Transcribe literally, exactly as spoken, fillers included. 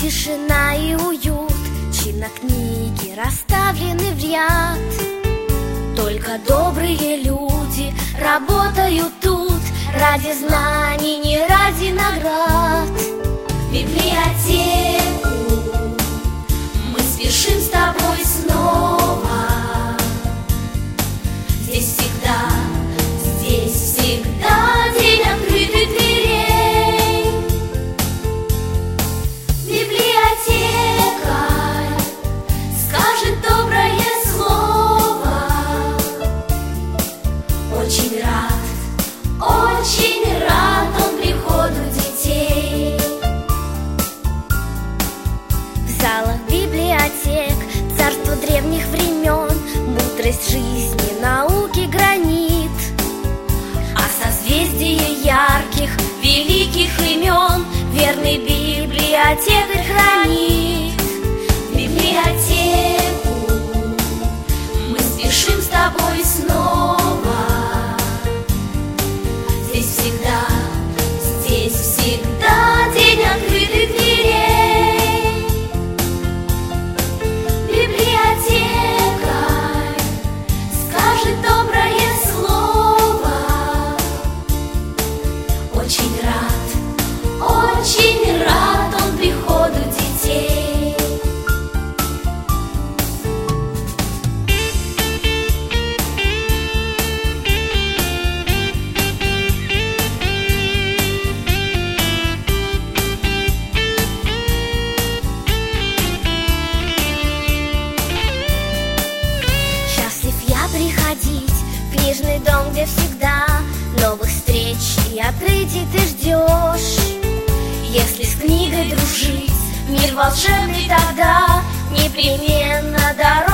тишина и уют, чинно книги расставлены в ряд. Только добрые люди работают тут ради знаний, не ради наград. В библиотеку мы спешим с тобой снова. Здесь всегда, здесь всегда день открытых дверей. Библиотека скажет доброе слово. Очень рад, очень рад он приходу детей. В залах библиотек царство древних времен, мудрость жизни, науки гранит. А созвездие ярких, великих имен верный библиотекарь хранит. В библиотеку мы спешим с тобой снова. Здесь всегда, здесь всегда день открытых дверей. Библиотека скажет доброе слово. Очень рад, очень рад он приходу детей. Счастлив я приходить в книжный дом, где всегда новых встреч и открытий ты ждешь. Если с книгой дружить, мир волшебный тогда непременно дорога.